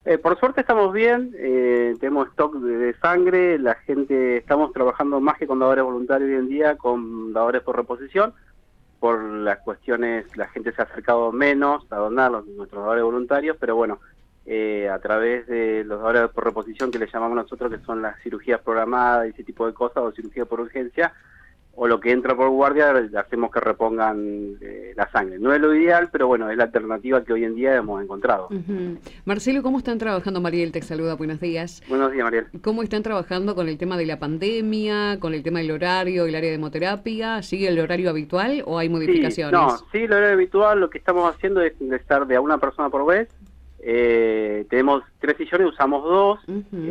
Por suerte estamos bien, tenemos stock de sangre, la gente, estamos trabajando más que con dadores voluntarios hoy en día, con dadores por reposición, por las cuestiones, la gente se ha acercado menos a donar nuestros dadores voluntarios, pero bueno, a través de los dadores por reposición que le llamamos nosotros, que son las cirugías programadas y ese tipo de cosas, o cirugía por urgencia, o lo que entra por guardia, hacemos que repongan la sangre. No es lo ideal, pero bueno, es la alternativa que hoy en día hemos encontrado. Marcelo, ¿cómo están trabajando? Mariel te saluda, buenos días. Buenos días, Mariel. ¿Cómo están trabajando con el tema de la pandemia, con el tema del horario, el área de hemoterapia? ¿Sigue el horario habitual o hay modificaciones? Sí, el horario habitual, lo que estamos haciendo es estar de a una persona por vez. Tenemos 3 sillones, usamos 2,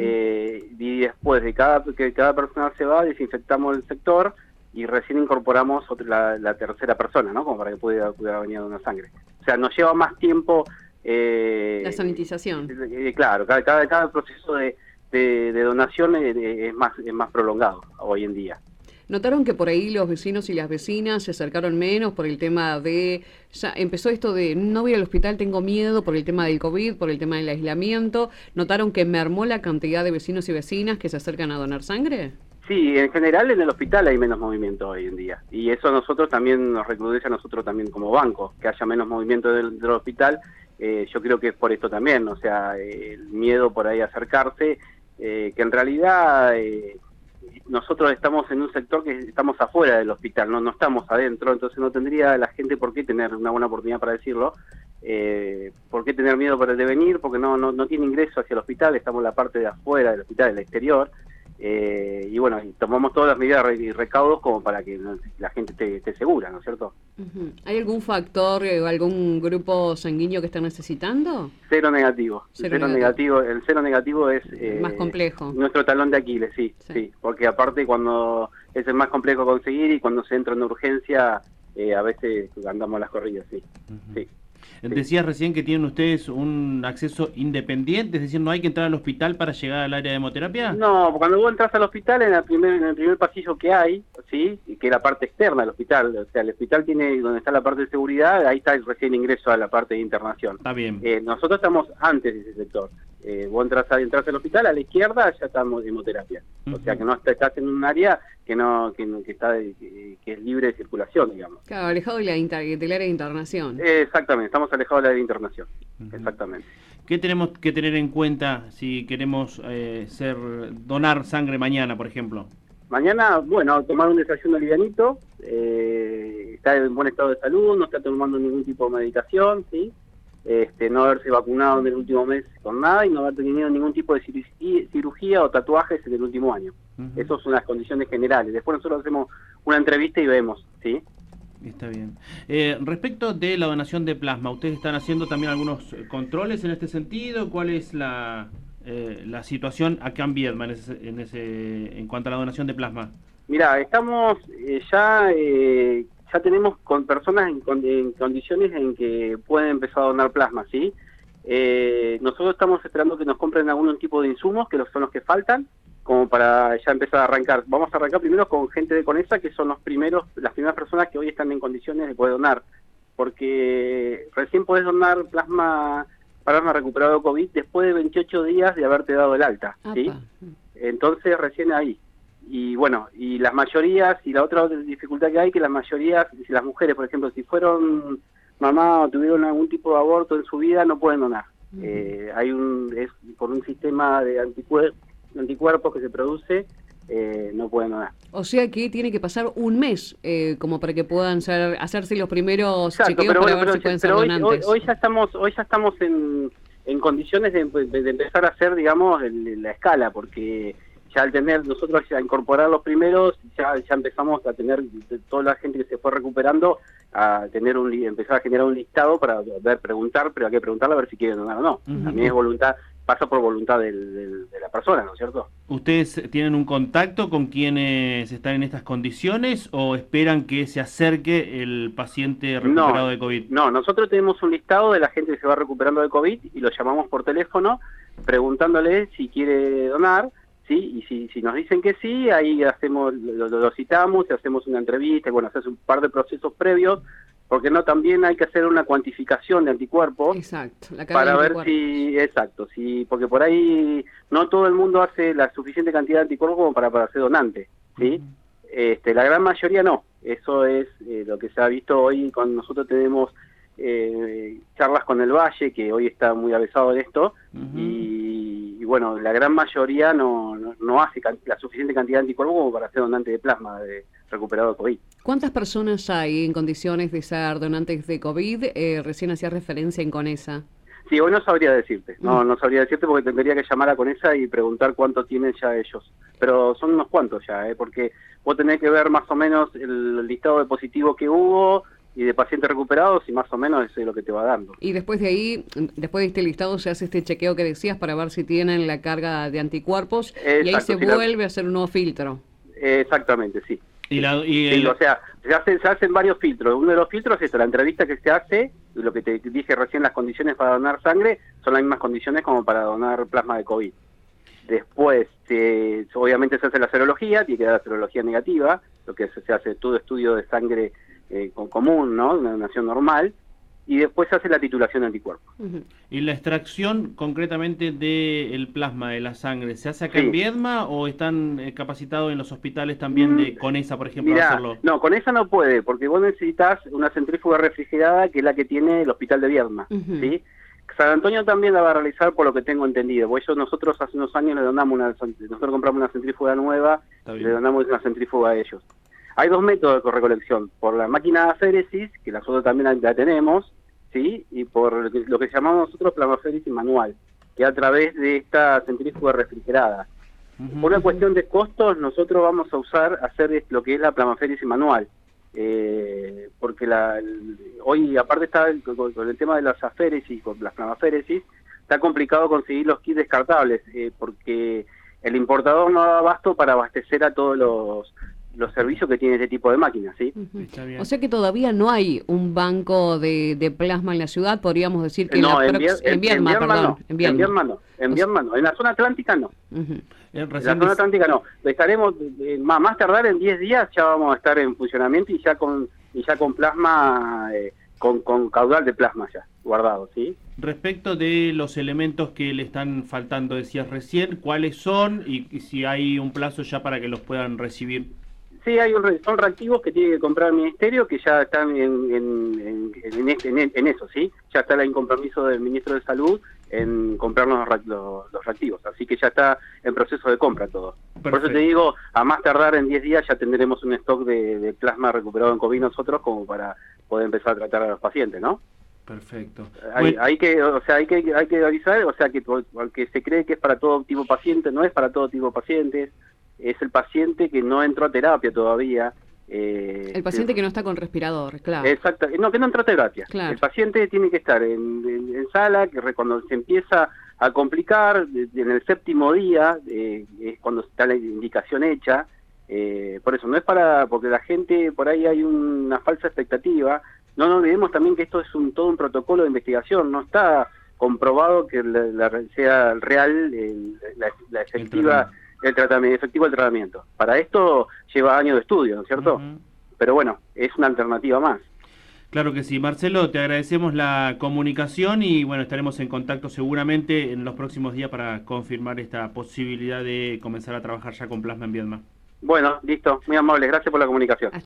y después de que cada persona se va, desinfectamos el sector y recién incorporamos la tercera persona, ¿no? Como para que pueda venir a donar sangre. O sea, nos lleva más tiempo... la sanitización. Claro, cada proceso de donación es más prolongado hoy en día. ¿Notaron que por ahí los vecinos y las vecinas se acercaron menos por el tema de... Ya empezó esto de no voy al hospital, tengo miedo por el tema del COVID, por el tema del aislamiento? ¿Notaron que mermó la cantidad de vecinos y vecinas que se acercan a donar sangre? Sí, en general en el hospital hay menos movimiento hoy en día. Y eso a nosotros también nos recrudece a nosotros también como banco, que haya menos movimiento del hospital. Yo creo que es por esto también, o sea, el miedo por ahí a acercarse, que en realidad... nosotros estamos en un sector que estamos afuera del hospital, no estamos adentro, entonces no tendría la gente por qué tener una buena oportunidad para decirlo, por qué tener miedo para el devenir, porque no tiene ingreso hacia el hospital, estamos en la parte de afuera del hospital, del exterior, y bueno, y tomamos todas las medidas y recaudos como para que la gente esté segura, ¿no es cierto? ¿Hay algún factor o algún grupo sanguíneo que está necesitando? Cero negativo. El cero negativo es... más complejo. Nuestro talón de Aquiles, sí, porque aparte cuando es el más complejo conseguir y cuando se entra en urgencia, a veces andamos a las corridas, sí. Decías recién que tienen ustedes un acceso independiente, es decir, ¿no hay que entrar al hospital para llegar al área de hemoterapia? No, cuando vos entras al hospital, en el primer pasillo que hay, ¿sí? Que es la parte externa del hospital, o sea, el hospital tiene donde está la parte de seguridad, ahí está el recién ingreso a la parte de internación. Está bien. Nosotros estamos antes de ese sector. Vos entras al hospital, a la izquierda ya estamos de hemoterapia. O sea, que no estás en un área que es libre de circulación, digamos. Claro, alejado de del área de internación. Exactamente, estamos alejados de la área de internación. Exactamente. ¿Qué tenemos que tener en cuenta si queremos donar sangre mañana, por ejemplo? Mañana, bueno, tomar un desayuno livianito, está en buen estado de salud, no está tomando ningún tipo de medicación, ¿sí? No haberse vacunado en el último mes con nada y no haber tenido ningún tipo de cirugía o tatuajes en el último año. Esas son las condiciones generales. Después nosotros hacemos una entrevista y vemos, ¿sí? Está bien. Respecto de la donación de plasma, ¿ustedes están haciendo también algunos controles en este sentido? ¿Cuál es la situación acá en Viedma en cuanto a la donación de plasma? Mira, estamos ya tenemos con personas en condiciones en que pueden empezar a donar plasma, ¿sí? Nosotros estamos esperando que nos compren algún tipo de insumos, que son los que faltan, como para ya empezar a arrancar. Vamos a arrancar primero con gente de CONESA, que son las primeras personas que hoy están en condiciones de poder donar, porque recién podés donar plasma recuperado de COVID después de 28 días de haberte dado el alta, ¿sí? Entonces recién ahí. Y bueno, y las mayorías, y la otra dificultad que hay, que las mayorías, si las mujeres, por ejemplo, si fueron mamá o tuvieron algún tipo de aborto en su vida, no pueden donar. Es por un sistema de anticuerpos que se produce, no pueden donar. O sea que tiene que pasar un mes como para que puedan hacerse los primeros chequeos pero para ver si pueden ser donantes. Hoy ya estamos en condiciones de empezar a hacer, digamos, la escala, porque ya al tener nosotros a incorporar los primeros, ya empezamos a tener toda la gente que se fue recuperando, a empezar a generar un listado para preguntar, pero hay que preguntarle a ver si quieren donar o no. También es voluntad, pasa por voluntad de la persona, ¿no es cierto? ¿Ustedes tienen un contacto con quienes están en estas condiciones o esperan que se acerque el paciente recuperado de COVID? No, nosotros tenemos un listado de la gente que se va recuperando de COVID y lo llamamos por teléfono preguntándole si quiere donar. Sí, y si nos dicen que sí, ahí lo citamos y hacemos una entrevista, y bueno, haces un par de procesos previos porque no, también hay que hacer una cuantificación de anticuerpos. Exacto, la carga para de ver anticuerpos. exacto, porque por ahí no todo el mundo hace la suficiente cantidad de anticuerpos como para ser donante, ¿sí? La gran mayoría no, eso es lo que se ha visto hoy. Cuando nosotros tenemos charlas con el Valle, que hoy está muy avesado en esto, y bueno, la gran mayoría no hace la suficiente cantidad de anticuerpos como para ser donante de plasma de recuperado de COVID. ¿Cuántas personas hay en condiciones de ser donantes de COVID? Recién hacía referencia en CONESA. Sí, hoy no sabría decirte, no sabría decirte porque tendría que llamar a CONESA y preguntar cuánto tienen ya ellos. Pero son unos cuantos ya, porque vos tenés que ver más o menos el listado de positivos que hubo y de pacientes recuperados, y más o menos eso es lo que te va dando. Y después de ahí, después de este listado, se hace este chequeo que decías para ver si tienen la carga de anticuerpos. Exacto, y ahí se vuelve a hacer un nuevo filtro. Exactamente, sí. Sí, o sea, se hacen varios filtros. Uno de los filtros es la entrevista que se hace, y lo que te dije recién, las condiciones para donar sangre son las mismas condiciones como para donar plasma de COVID. Después, obviamente se hace la serología, tiene que dar la serología negativa, lo que se hace todo estudio de sangre común, ¿no? Una donación normal, y después se hace la titulación de anticuerpos. ¿Y la extracción concretamente del plasma de la sangre se hace acá en Viedma o están capacitados en los hospitales también de CONESA, por ejemplo, Mirá, a hacerlo? No, CONESA no puede, porque vos necesitas una centrífuga refrigerada que es la que tiene el hospital de Viedma, ¿sí? San Antonio también la va a realizar, por lo que tengo entendido, porque nosotros hace unos años nosotros compramos una centrífuga nueva y le donamos una centrífuga a ellos. Hay dos métodos de recolección, por la máquina de aféresis, que nosotros también la tenemos, ¿sí? Y por lo que llamamos nosotros plasmaféresis manual, que a través de esta centrífuga refrigerada. Por una cuestión de costos, nosotros vamos a hacer lo que es la plasmaféresis manual, porque hoy, aparte está con el tema de las aféresis, con las plasmaféresis, está complicado conseguir los kits descartables, porque el importador no da abasto para abastecer a todos los servicios que tiene este tipo de máquinas, ¿sí? O sea que todavía no hay un banco de plasma en la ciudad, podríamos decir que no, en Viedma, en Viedma no, en la zona atlántica no. En la zona atlántica no. Estaremos, más tardar en 10 días ya vamos a estar en funcionamiento y ya con plasma, con caudal de plasma ya guardado, ¿sí? Respecto de los elementos que le están faltando, decías recién, ¿cuáles son y si hay un plazo ya para que los puedan recibir? Sí, son reactivos que tiene que comprar el ministerio, que ya están en eso, ¿sí? Ya está el compromiso del ministro de Salud en comprar los reactivos, así que ya está en proceso de compra todo. Perfecto. Por eso te digo, a más tardar en 10 días ya tendremos un stock de plasma recuperado en COVID nosotros como para poder empezar a tratar a los pacientes, ¿no? Perfecto. Hay que avisar, o sea, que porque se cree que es para todo tipo de paciente, no es para todo tipo de pacientes. Es el paciente que no entró a terapia todavía. El paciente que no está con respirador, claro. Exacto, no, que no entró a terapia. Claro. El paciente tiene que estar en sala, que cuando se empieza a complicar, en el 7º día, es cuando está la indicación hecha. Por eso, no es porque la gente, por ahí hay una falsa expectativa. No nos olvidemos también que esto es todo un protocolo de investigación, no está comprobado que sea real la efectiva... efectivo el tratamiento. Para esto lleva años de estudio, ¿no es cierto? Pero bueno, es una alternativa más. Claro que sí. Marcelo, te agradecemos la comunicación y bueno, estaremos en contacto seguramente en los próximos días para confirmar esta posibilidad de comenzar a trabajar ya con plasma en Viedma. Bueno, listo. Muy amable. Gracias por la comunicación.